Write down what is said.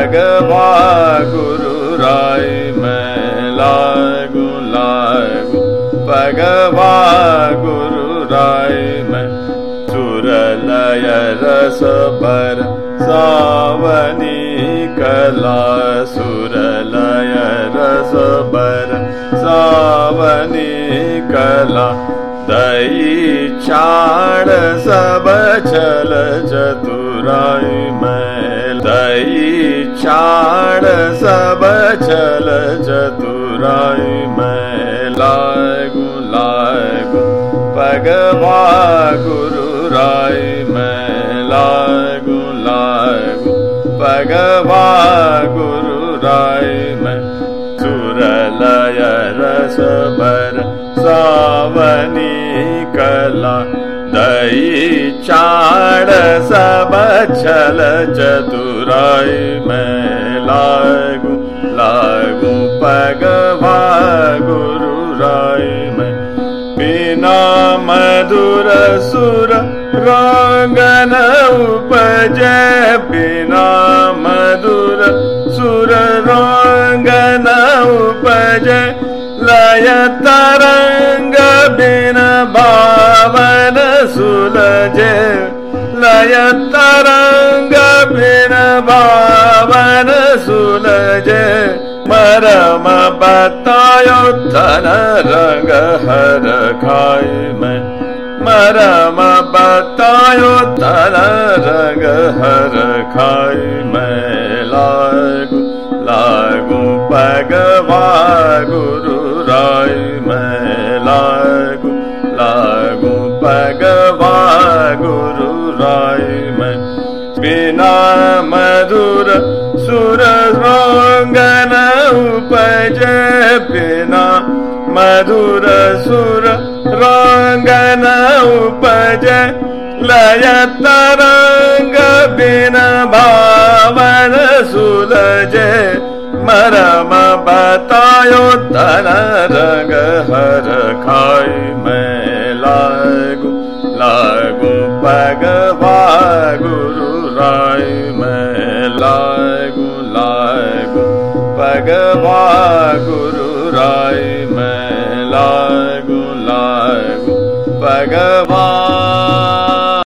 पगवा गुरु राय मैं लागू लागू पगवा गुरु राय मैं सुरलय रस पर सावनी कला सुरलय रस पर सावनी कला दई चाण सब छल चतुराई मैं दई चाण सब छल चतुराई मैं लागू लागू पगवा गुरु राय मैं लागू लागू पगवा गुरु राय मैं सुरलय रस पर सावनी कला दई चाण सब छल चतुराई मैं लागू लागू पगवा गुरु राय मैं बिना मधुर सुर रांगन उपजै बिना मधुर सुर रांगन उपजै लय तरंग बिन भावन सुलझे लय तरंग बिन भावन सुलझे मरम बतायो तन रंग हर खाई मैं मरम बतायो तन रंग हर खाई मैं लागू लागू पगवा गुरु राय मैं लागू लागू पगवा गुरु राय मैं बिना मधुर सुर रांगन उपजै बिना मधुर सुर रांगन उपजै लय तरंग बिन भावन सुलझे मरम बतायो तन रंग हर खाई मैं लागू लागू पगवा गुरु राय मैं लागू लागू पगवा गुरु राय मैं लागू लागू पगवा